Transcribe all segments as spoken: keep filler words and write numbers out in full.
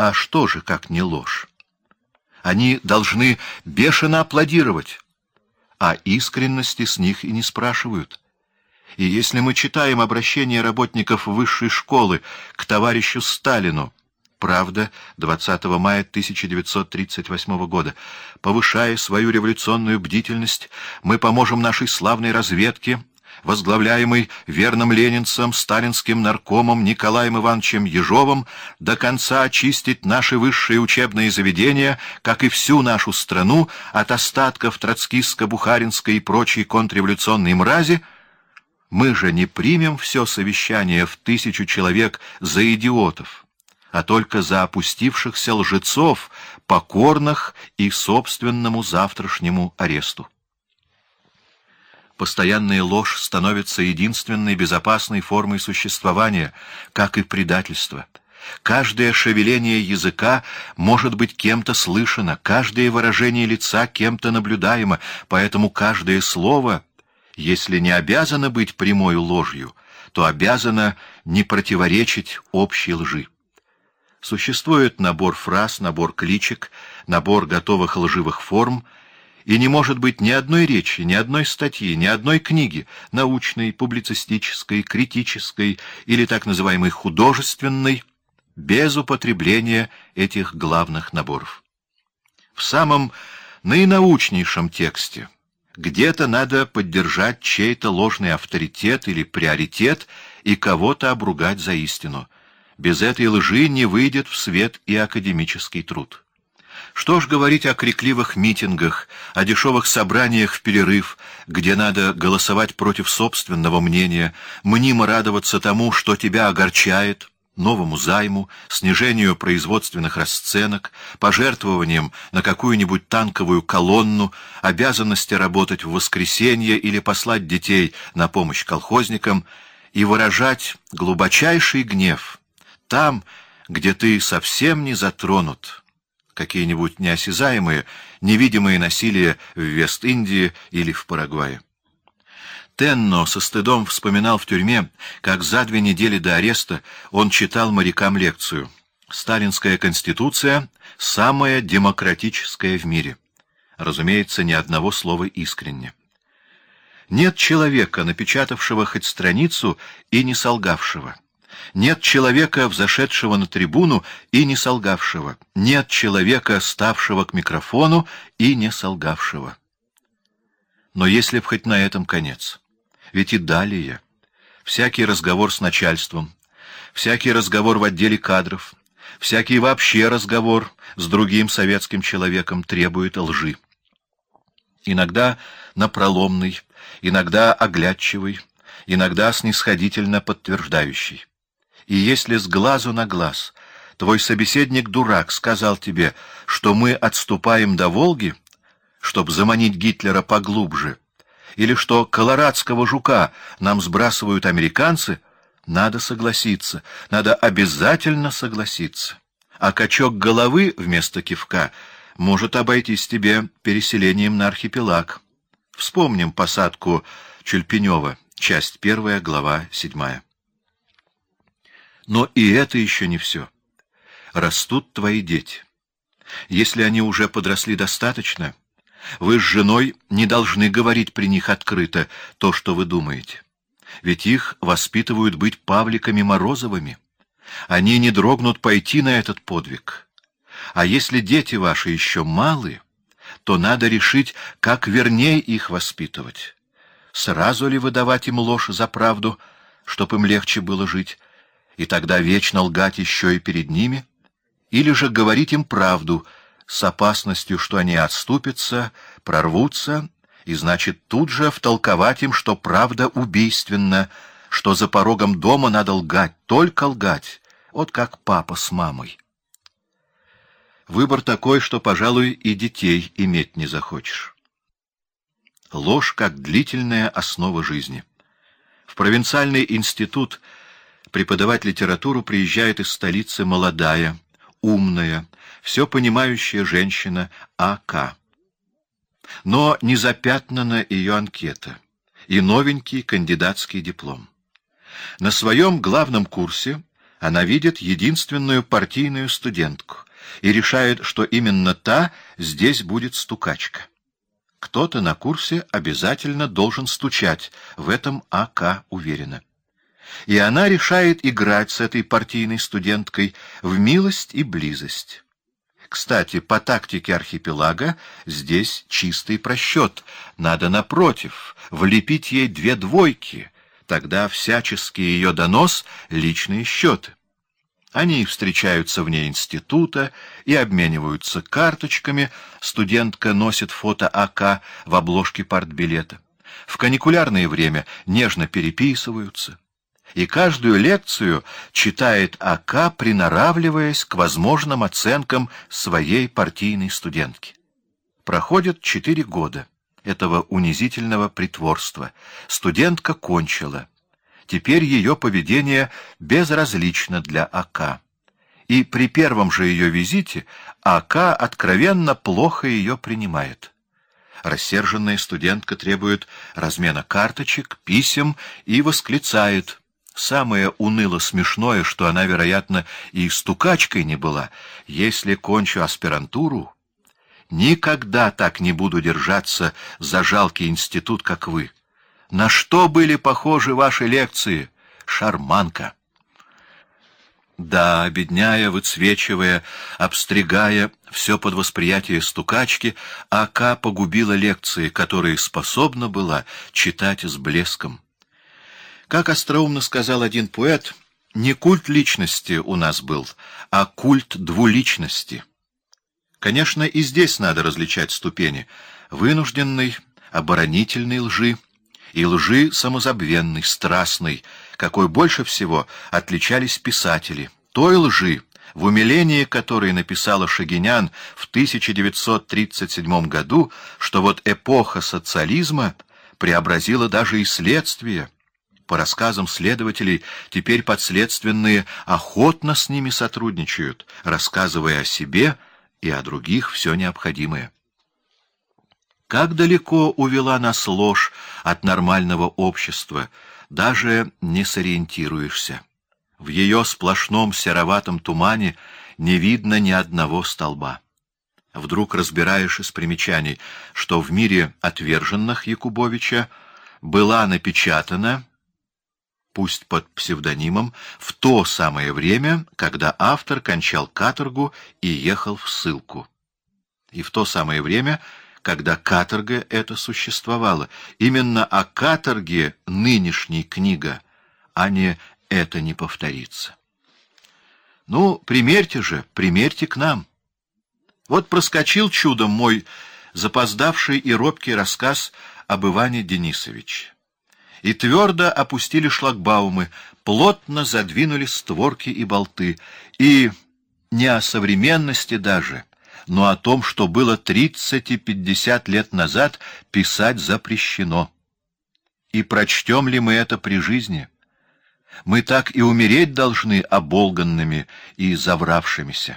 А что же, как не ложь? Они должны бешено аплодировать, а искренности с них и не спрашивают. И если мы читаем обращение работников высшей школы к товарищу Сталину, «Правда», двадцатого мая тысяча девятьсот тридцать восьмого года, «повышая свою революционную бдительность, мы поможем нашей славной разведке, возглавляемой верным ленинцем, сталинским наркомом Николаем Ивановичем Ежовым, до конца очистить наши высшие учебные заведения, как и всю нашу страну, от остатков троцкистско-бухаринской и прочей контрреволюционной мрази. Мы же не примем все совещание в тысячу человек за идиотов, а только за опустившихся лжецов, покорных и собственному завтрашнему аресту. Постоянная ложь становится единственной безопасной формой существования, как и предательство. Каждое шевеление языка может быть кем-то слышано, каждое выражение лица кем-то наблюдаемо, поэтому каждое слово, если не обязано быть прямой ложью, то обязано не противоречить общей лжи. Существует набор фраз, набор кличек, набор готовых лживых форм, и не может быть ни одной речи, ни одной статьи, ни одной книги, научной, публицистической, критической или так называемой художественной, без употребления этих главных наборов. В самом наинаучнейшем тексте где-то надо поддержать чей-то ложный авторитет или приоритет и кого-то обругать за истину. Без этой лжи не выйдет в свет и академический труд. Что ж говорить о крикливых митингах, о дешевых собраниях в перерыв, где надо голосовать против собственного мнения, мнимо радоваться тому, что тебя огорчает, новому займу, снижению производственных расценок, пожертвованиям на какую-нибудь танковую колонну, обязанности работать в воскресенье или послать детей на помощь колхозникам и выражать глубочайший гнев там, где ты совсем не затронут. Какие-нибудь неосязаемые, невидимые насилия в Вест-Индии или в Парагвае. Тенно со стыдом вспоминал в тюрьме, как за две недели до ареста он читал морякам лекцию «Сталинская конституция – самая демократическая в мире». Разумеется, ни одного слова искренне. Нет человека, напечатавшего хоть страницу и не солгавшего. Нет человека, взошедшего на трибуну и не солгавшего. Нет человека, ставшего к микрофону и не солгавшего. Но если б хоть на этом конец. Ведь и далее всякий разговор с начальством, всякий разговор в отделе кадров, всякий вообще разговор с другим советским человеком требует лжи. Иногда напроломный, иногда оглядчивый, иногда снисходительно подтверждающий. И если с глазу на глаз твой собеседник-дурак сказал тебе, что мы отступаем до Волги, чтобы заманить Гитлера поглубже, или что колорадского жука нам сбрасывают американцы, надо согласиться, надо обязательно согласиться. А качок головы вместо кивка может обойтись тебе переселением на архипелаг. Вспомним посадку Чульпенева, часть первая, глава седьмая. Но и это еще не все. Растут твои дети. Если они уже подросли достаточно, вы с женой не должны говорить при них открыто то, что вы думаете. Ведь их воспитывают быть Павликами Морозовыми. Они не дрогнут пойти на этот подвиг. А если дети ваши еще малы, то надо решить, как вернее их воспитывать. Сразу ли выдавать им ложь за правду, чтоб им легче было жить, и тогда вечно лгать еще и перед ними, или же говорить им правду с опасностью, что они отступятся, прорвутся, и значит тут же втолковать им, что правда убийственна, что за порогом дома надо лгать, только лгать, вот как папа с мамой. Выбор такой, что, пожалуй, и детей иметь не захочешь. Ложь как длительная основа жизни. В провинциальный институт преподавать литературу приезжает из столицы молодая, умная, все понимающая женщина А К Но не запятнана ее анкета и новенький кандидатский диплом. На своем главном курсе Она видит единственную партийную студентку и решает, что именно та здесь будет стукачка. Кто-то на курсе обязательно должен стучать, в этом А К уверена. И она решает играть с этой партийной студенткой в милость и близость. Кстати, по тактике архипелага здесь чистый просчет. Надо, напротив, влепить ей две двойки, тогда всяческий ее донос — личные счеты. Они встречаются вне института и обмениваются карточками, студентка носит фото А К в обложке партбилета. В каникулярное время нежно переписываются. И каждую лекцию читает А К, приноравливаясь к возможным оценкам своей партийной студентки. Проходит четыре года этого унизительного притворства. Студентка кончила. Теперь ее поведение безразлично для А К. И при первом же ее визите А К откровенно плохо ее принимает. Рассерженная студентка требует размена карточек, писем и восклицает: самое уныло-смешное, что она, вероятно, и стукачкой не была: если кончу аспирантуру, никогда так не буду держаться за жалкий институт, как вы. На что были похожи ваши лекции? Шарманка. Да, обедняя, выцвечивая, обстригая все под восприятие стукачки, А К погубила лекции, которые способна была читать с блеском. Как остроумно сказал один поэт, не культ личности у нас был, а культ двуличности. Конечно, и здесь надо различать ступени вынужденной, оборонительной лжи и лжи самозабвенной, страстной, какой больше всего отличались писатели. Той лжи, в умилении которой написала Шагинян в тысяча девятьсот тридцать седьмом году, что вот эпоха социализма преобразила даже и следствие. По рассказам следователей, теперь подследственные охотно с ними сотрудничают, рассказывая о себе и о других все необходимое. Как далеко увела нас ложь от нормального общества, даже не сориентируешься. В ее сплошном сероватом тумане не видно ни одного столба. Вдруг разбираешь из примечаний, что в мире отверженных Якубовича была напечатана, пусть под псевдонимом, в то самое время, когда автор кончал каторгу и ехал в ссылку. И в то самое время, когда каторга эта существовала. Именно о каторге нынешней книга, а не «это не повторится». Ну, примерьте же, примерьте к нам. Вот проскочил чудом мой запоздавший и робкий рассказ об Иване Денисовиче. И твердо опустили шлагбаумы, плотно задвинули створки и болты, и не о современности даже, но о том, что было тридцать и пятьдесят лет назад, писать запрещено. И прочтем ли мы это при жизни? Мы так и умереть должны оболганными и завравшимися.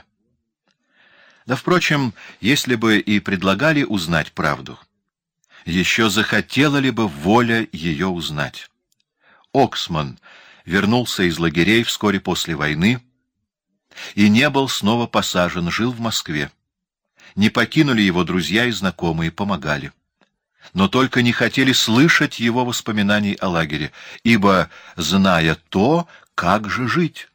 Да, впрочем, если бы и предлагали узнать правду, еще захотела ли бы воля ее узнать. Оксман вернулся из лагерей вскоре после войны и не был снова посажен, жил в Москве. Не покинули его друзья и знакомые, помогали. Но только не хотели слышать его воспоминаний о лагере, ибо, зная то, как же жить.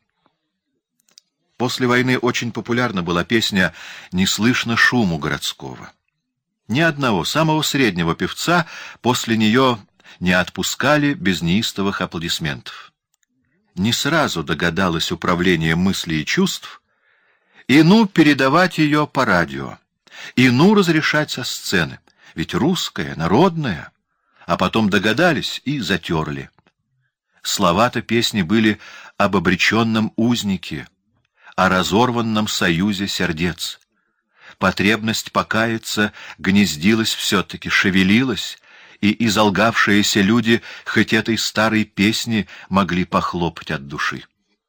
После войны очень популярна была песня «Не слышно шуму городского». Ни одного, самого среднего певца после нее не отпускали без неистовых аплодисментов. Не сразу догадалось управление мыслей и чувств, и ну передавать ее по радио, и ну разрешать со сцены, ведь русская, народная, а потом догадались и затерли. Слова-то песни были об обреченном узнике, о разорванном союзе сердец. Потребность покаяться гнездилась все-таки, шевелилась, и изолгавшиеся люди хоть этой старой песни могли похлопать от души.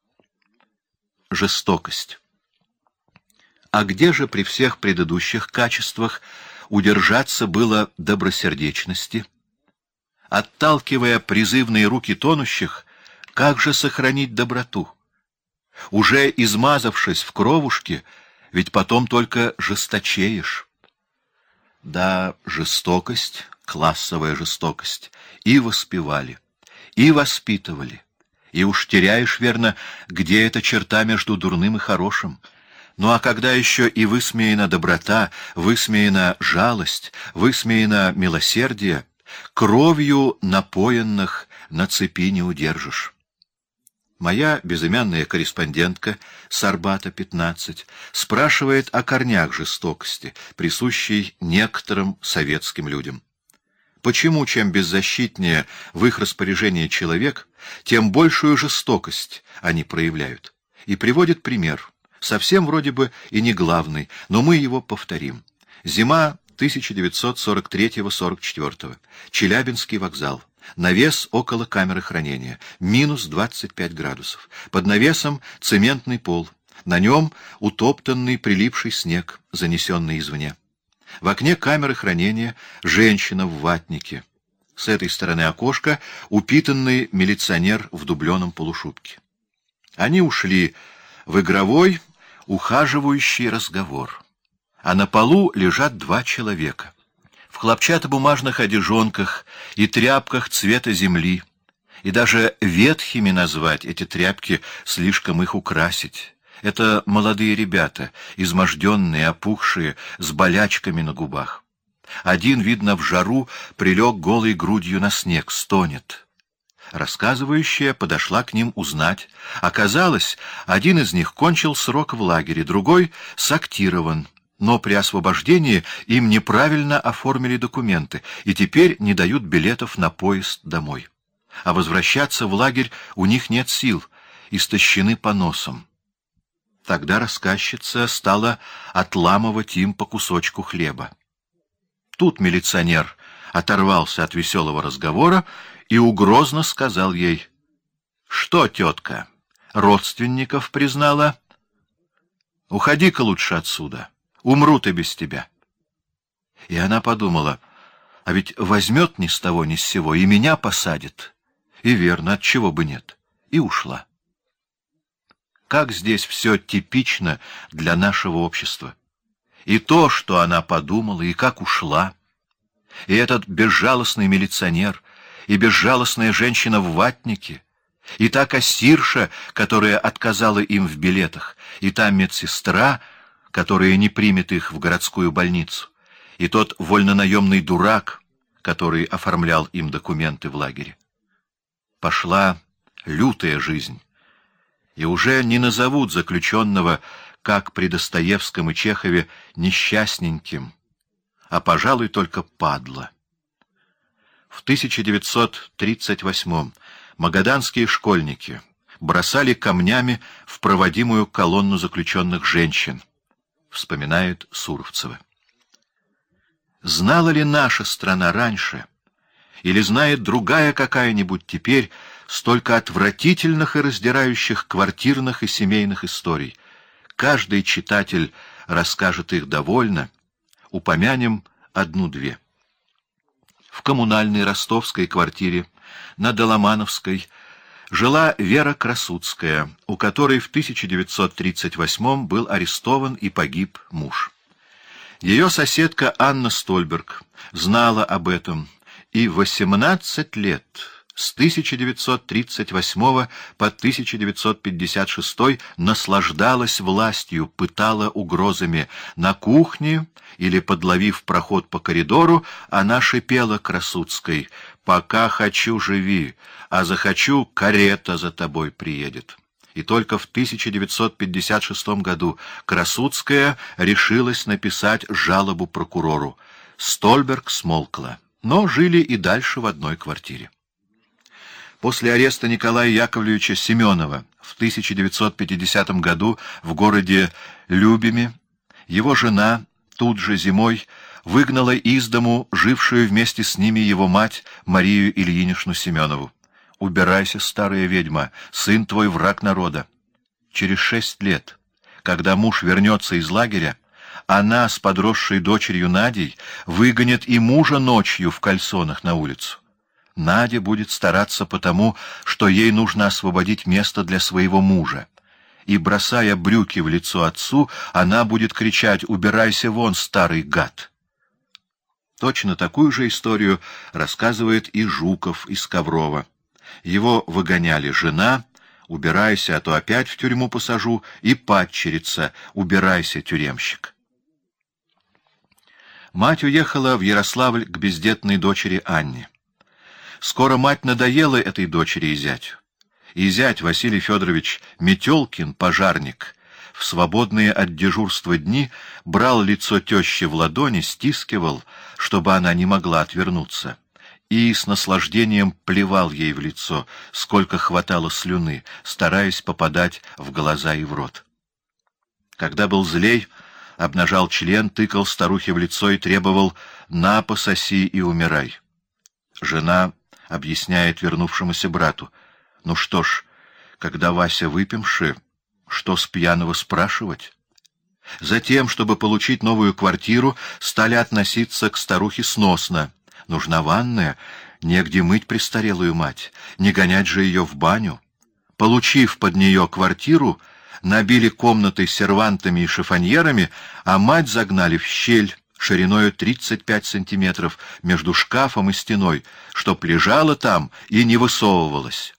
Жестокость. А где же при всех предыдущих качествах удержаться было добросердечности? Отталкивая призывные руки тонущих, как же сохранить доброту? Уже измазавшись в кровушке, ведь потом только жесточеешь. Да, жестокость, классовая жестокость, и воспевали, и воспитывали. И уж теряешь, верно, где эта черта между дурным и хорошим. Ну а когда еще и высмеяна доброта, высмеяна жалость, высмеяна милосердие, кровью напоенных на цепи не удержишь. Моя безымянная корреспондентка с Арбата, пятнадцать, спрашивает о корнях жестокости, присущей некоторым советским людям. Почему, чем беззащитнее в их распоряжении человек, тем большую жестокость они проявляют? И приводит пример, совсем вроде бы и не главный, но мы его повторим. Зима тысяча девятьсот сорок третьего — сорок четвёртого. Челябинский вокзал. Навес около камеры хранения. Минус двадцать пять градусов. Под навесом цементный пол. На нем утоптанный прилипший снег, занесенный извне. В окне камеры хранения женщина в ватнике. С этой стороны окошка упитанный милиционер в дубленом полушубке. Они ушли в игровой, ухаживающий разговор. А на полу лежат два человека. В хлопчатобумажных одежонках и тряпках цвета земли. И даже ветхими назвать эти тряпки, слишком их украсить. Это молодые ребята, изможденные, опухшие, с болячками на губах. Один, видно, в жару прилег голой грудью на снег, стонет. Рассказывающая подошла к ним узнать. Оказалось, один из них кончил срок в лагере, другой сактирован. Но при освобождении им неправильно оформили документы, и теперь не дают билетов на поезд домой. А возвращаться в лагерь у них нет сил, истощены поносом. Тогда рассказчица стала отламывать им по кусочку хлеба. Тут милиционер оторвался от веселого разговора и угрозно сказал ей: «Что, тетка, родственников признала? Уходи-ка лучше отсюда, умрут и без тебя». И она подумала: а ведь возьмет ни с того ни с сего и меня посадит. И верно, отчего бы нет. И ушла. Как здесь все типично для нашего общества. И то, что она подумала, и как ушла. И этот безжалостный милиционер, и безжалостная женщина в ватнике, и та кассирша, которая отказала им в билетах, и та медсестра, которая не примет их в городскую больницу, и тот вольнонаемный дурак, который оформлял им документы в лагере. Пошла лютая жизнь. И уже не назовут заключенного, как при Достоевском и Чехове, несчастненьким, а, пожалуй, только падла. В тысяча девятьсот тридцать восьмом магаданские школьники бросали камнями в проводимую колонну заключенных женщин, вспоминает Суровцева. Знала ли наша страна раньше, или знает другая какая-нибудь теперь, столько отвратительных и раздирающих квартирных и семейных историй? Каждый читатель расскажет их довольно, упомянем одну-две. В коммунальной ростовской квартире на Доломановской жила Вера Красудская, у которой в тысяча девятьсот тридцать восьмом был арестован и погиб муж. Ее соседка Анна Стольберг знала об этом и восемнадцать лет, с тысяча девятьсот тридцать восьмого по тысяча девятьсот пятьдесят шестой, наслаждалась властью, пытала угрозами. На кухне или подловив проход по коридору, она шипела Красудской: «Пока хочу, живи, а захочу, карета за тобой приедет». И только в тысяча девятьсот пятьдесят шестом году Красудская решилась написать жалобу прокурору. Стольберг смолкла, но жили и дальше в одной квартире. После ареста Николая Яковлевича Семенова в тысяча девятьсот пятидесятом году в городе Любиме его жена тут же зимой выгнала из дому жившую вместе с ними его мать Марию Ильиничну Семенову. «Убирайся, старая ведьма, сын твой враг народа». Через шесть лет, когда муж вернется из лагеря, она с подросшей дочерью Надей выгонит и мужа ночью в кальсонах на улицу. Надя будет стараться потому, что ей нужно освободить место для своего мужа. и, бросая брюки в лицо отцу, она будет кричать: «Убирайся вон, старый гад!» Точно такую же историю рассказывает и Жуков из Коврова. Его выгоняли жена: «Убирайся, а то опять в тюрьму посажу», и падчерица: «Убирайся, тюремщик». Мать уехала в Ярославль к бездетной дочери Анне. Скоро мать надоела этой дочери и зятю. И зять Василий Федорович Метелкин, пожарник, в свободные от дежурства дни брал лицо тещи в ладони, стискивал, чтобы она не могла отвернуться, и с наслаждением плевал ей в лицо, сколько хватало слюны, стараясь попадать в глаза и в рот. Когда был злей, обнажал член, тыкал старухе в лицо и требовал: «На, пососи и умирай». Жена объясняет вернувшемуся брату: «Ну что ж, когда Вася выпивши, что с пьяного спрашивать?» Затем, чтобы получить новую квартиру, стали относиться к старухе сносно. Нужна ванная, негде мыть престарелую мать, не гонять же ее в баню. Получив под нее квартиру, набили комнаты сервантами и шифоньерами, а мать загнали в щель шириною тридцать пять сантиметров между шкафом и стеной, чтоб лежала там и не высовывалась.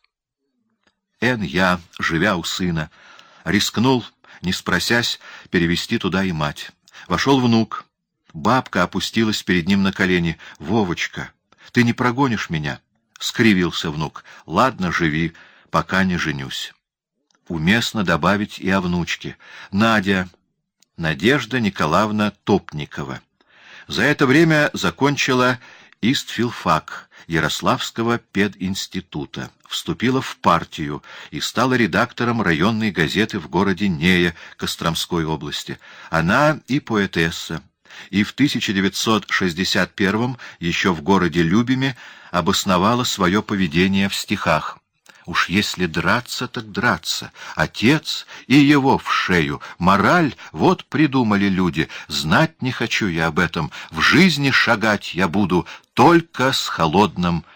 Эн я, живя у сына, рискнул, не спросясь, перевести туда и мать. Вошел внук. Бабка опустилась перед ним на колени. «Вовочка, ты не прогонишь меня?» — скривился внук. «Ладно, живи, пока не женюсь». Уместно добавить и о внучке. Надя, Надежда Николаевна Топникова. За это время закончила истфилфак Ярославского пединститута, вступила в партию и стала редактором районной газеты в городе Нея Костромской области. Она и поэтесса, и в тысяча девятьсот шестьдесят первом еще в городе Любиме обосновала свое поведение в стихах. Уж если драться, так драться. Отец и его в шею. Мораль, вот придумали люди. Знать не хочу я об этом. В жизни шагать я буду только с холодным